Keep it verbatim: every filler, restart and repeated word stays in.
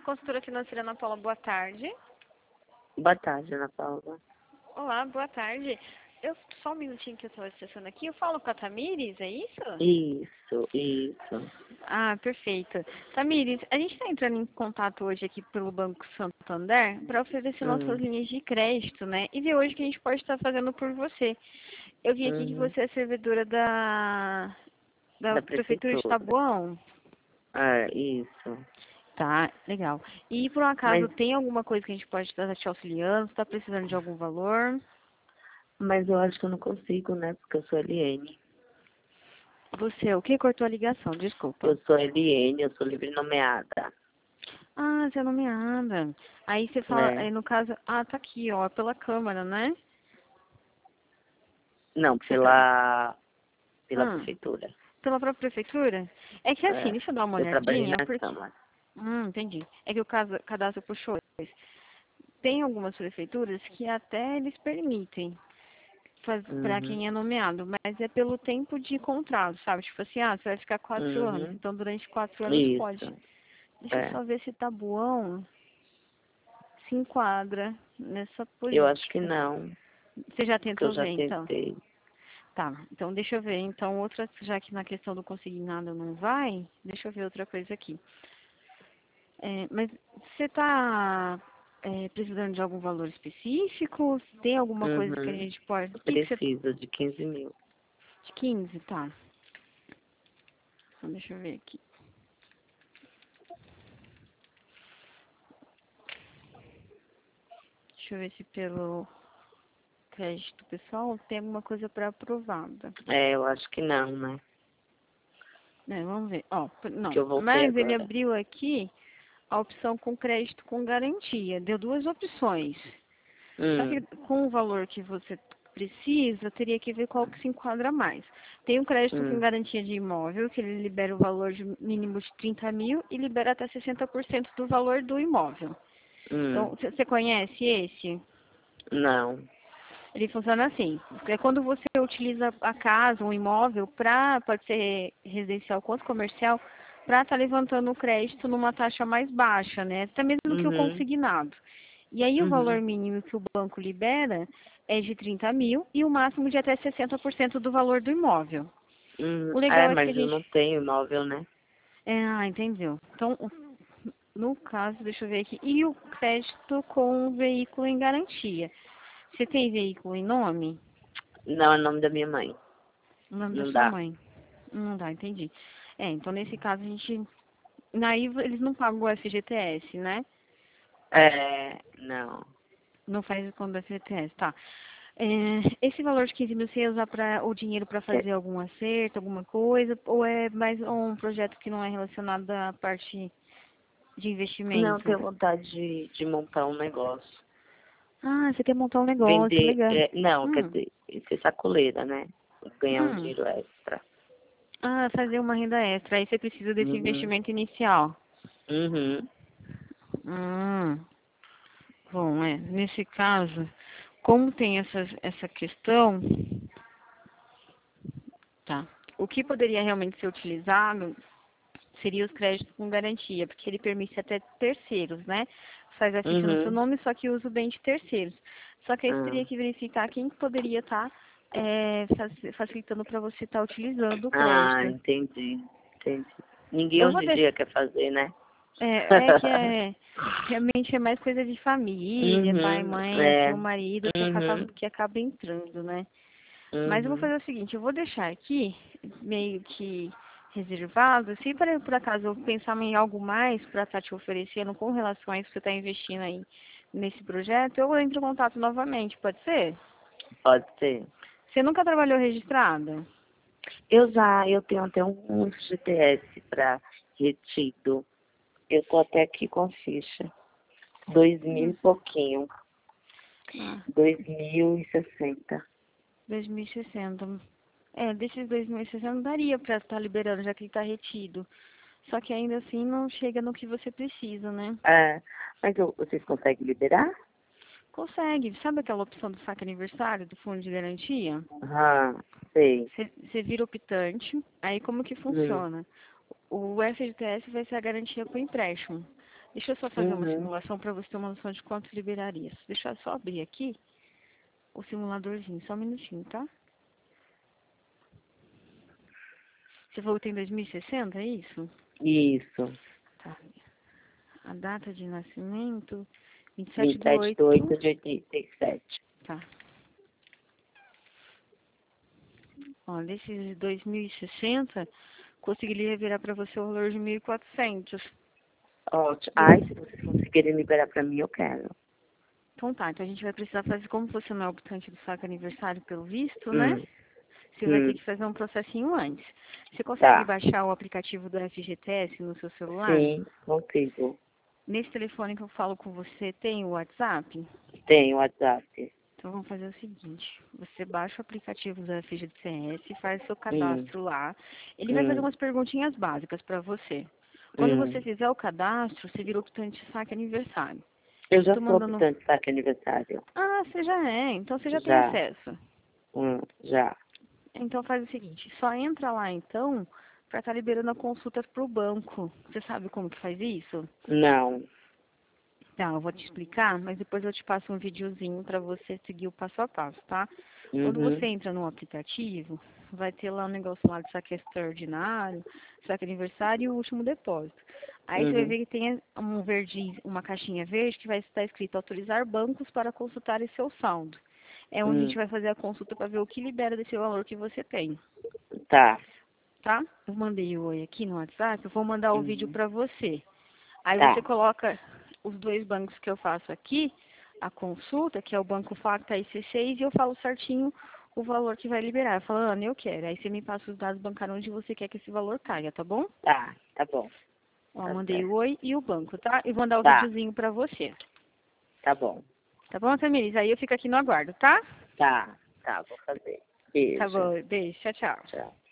Consultora financeira Ana Paula, boa tarde. Boa tarde, Ana Paula. Olá, boa tarde. Eu, só um minutinho que eu estou acessando aqui. Eu falo com a Tamires, é isso? Isso, isso. Ah, perfeito. Tamires, a gente está entrando em contato hoje aqui pelo Banco Santander para oferecer Hum. nossas linhas de crédito, né? E ver hoje o que a gente pode estar fazendo por você. Eu vi aqui que Uhum. você é servidora da, da, Da Prefeitura de prefeitura. Taboão. Ah, isso. Tá, legal. E por um acaso, Mas, tem alguma coisa que a gente pode estar te auxiliando? Você está precisando de algum valor? mas eu acho que eu não consigo, né? Porque eu sou Eliene. Você, o que cortou a ligação? Desculpa. Eu sou Eliene, eu sou livre nomeada. Ah, você é nomeada. Aí você fala, É. aí no caso, ah, tá aqui, ó, pela Câmara, né? Não, Você tra... pela, pela ah, prefeitura. pela própria prefeitura? É que assim, É. deixa eu dar uma Eu trabalhei olhadinha, na porque... Câmara. Hum, entendi. É que o caso, cadastro puxou. Tem algumas prefeituras que até eles permitem para Uhum. quem é nomeado, mas é pelo tempo de contrato, sabe? Tipo assim, ah, você vai ficar quatro anos, Uhum. então durante quatro anos pode. Isso. Deixa eu É. só ver se Tabuão se enquadra nessa Eu acho que política. não. Você já Porque eu tentou já ver, então? tentei. Tá, então deixa eu ver. Então, outra, já que na questão do consignado não vai, deixa eu ver outra coisa aqui. É, mas você está precisando de algum valor específico? Tem alguma coisa que a Uhum. gente pode... O que que você... Preciso de quinze mil. De quinze, tá. Então, deixa eu ver aqui. Deixa eu ver se pelo crédito pessoal tem alguma coisa pré-aprovada. É, eu acho que não, né? É, vamos ver. Ó, p- Que não, eu voltei mas ele agora. abriu aqui a opção com crédito com garantia. Deu duas opções. Só que Hum, com o valor que você precisa, teria que ver qual que se enquadra mais. Tem um crédito com hum, garantia de imóvel, que ele libera o valor de mínimo de trinta mil e libera até sessenta por cento do valor do imóvel. Então, hum. você conhece esse? Não. Ele funciona assim. É quando você utiliza a casa, um imóvel, para, pode ser residencial quanto comercial, para estar levantando o crédito numa taxa mais baixa, né? Até mesmo que o Uhum, consignado. E aí o valor uhum, mínimo que o banco libera é de trinta mil e o máximo de até sessenta por cento do valor do imóvel. uhum. O É, legal é que a mas eu gente... não tenho imóvel, né? É, ah, entendeu. Então, no caso, deixa eu ver aqui. E o crédito com o veículo em garantia. Você tem veículo em nome? Não é nome da minha mãe. O nome da Não sua dá. mãe. Não dá, entendi. É, então nesse caso a gente... Naí eles não pagam o F G T S, né? É, não. Não faz quando o F G T S, tá. É, esse valor de quinze mil você ia usar pra, o dinheiro para Que- fazer algum acerto, alguma coisa? Ou é mais um projeto que não é relacionado à parte de Não, eu investimento? tenho vontade de, de montar um negócio. Ah, você quer montar um negócio, Vender, legal. é, não, quer Hum, dizer, ser sacoleira, né? Ganhar um hum. dinheiro extra. Ah, fazer uma renda extra. Aí você precisa desse Uhum, investimento inicial. uhum, Hum. Bom, é, nesse caso, como tem essa, essa questão, tá? O que poderia realmente ser utilizado seria os créditos com garantia, porque ele permite até terceiros, né? Faz a ficha no seu uhum. nome, só que usa o bem de terceiros. Só que aí você Ah, teria que verificar quem poderia estar facilitando para você estar utilizando o ah, crédito. entendi, entendi. Ninguém Eu hoje vou em deixar. dia quer fazer, né? É, é que é, realmente é mais coisa de família, pai, Uhum, mãe, assim, é. o marido que acaba, Uhum, que acaba entrando, né? Mas eu vou uhum. fazer o seguinte, eu vou deixar aqui, meio que reservado, se por, por acaso eu pensar em algo mais para estar te oferecendo com relação a isso que você está investindo aí nesse projeto, eu entro em contato novamente, pode ser? Pode ser. Você nunca trabalhou registrada? Eu já, eu tenho até um G T S para retido. Eu tô até aqui com a ficha. Dois mil Hum, e pouquinho. ah, Dois mil e sessenta. dois mil e sessenta. É, desses dois mil e sessenta daria para estar liberando, já que ele está retido. Só que ainda assim não chega no que você precisa, né? É, mas eu- vocês conseguem liberar? Consegue. Sabe aquela opção do saque aniversário, do fundo de garantia? Ah, sei. Você vira optante, aí como que Hum, funciona? O F G T S vai ser a garantia para o empréstimo. Deixa eu só fazer uma Uhum. simulação para você ter uma noção de quanto liberaria. Deixa eu só abrir aqui o simuladorzinho, só um minutinho, tá? Você falou que tem dois mil e sessenta, é isso? Isso. Tá. A data de nascimento, vinte e sete vinte e de sete de oito oito. de oitenta e sete. Tá. Ó, desses dois mil e sessenta, conseguiria virar para você o valor de mil e quatrocentos. Ótimo. Ai, se vocês conseguirem liberar pra mim, eu quero. Então tá, então a gente vai precisar fazer, como você não é optante do saque aniversário pelo visto, né? Hum. Você vai ter Hum. que fazer um processinho antes. Você consegue Tá. baixar o aplicativo do F G T S no seu celular? Sim, consigo. Nesse telefone que eu falo com você, tem o WhatsApp? Tenho WhatsApp. Então vamos fazer o seguinte, você baixa o aplicativo do F G T S, faz seu Hum. cadastro lá. Ele vai fazer Hum. umas perguntinhas básicas para você. Quando você Hum. fizer o cadastro, você vira optante de saque aniversário. Eu já Tô sou mandando... optante de saque aniversário. Ah, você já é, então você já tem Já. acesso. Hum. Já. Então faz o seguinte, só entra lá então para estar liberando a consulta para o banco. Você sabe como que faz isso? Não. Tá, eu vou te explicar, mas depois eu te passo um videozinho para você seguir o passo a passo, tá? Quando você Uhum. entra no aplicativo, vai ter lá um negócio lá de saque extraordinário, saque aniversário e o último depósito. Aí você vai Uhum. ver que tem um verdinho, uma caixinha verde que vai estar escrito autorizar bancos para consultar esse seu saldo. É onde a gente Hum. vai fazer a consulta para ver o que libera desse valor que você tem. Tá. Tá? Eu mandei o oi aqui no WhatsApp, eu vou mandar o vídeo Uhum. para você. Aí você Tá. coloca os dois bancos que eu faço aqui, a consulta, que é o Banco Facta e C seis, e eu falo certinho o valor que vai liberar. Eu falo, Ana, eu quero. Aí você me passa os dados bancários onde você quer que esse valor caia, tá bom? Tá. Tá bom. Ó, Tá mandei o certo. oi e o banco, tá? E vou mandar o Tá. videozinho pra você. Tá bom. Tá bom, Tamiris? Aí eu fico aqui no aguardo, tá? Tá. Tá. Vou fazer. Tá Beijo. bom, beijo, tchau, tchau. Tchau.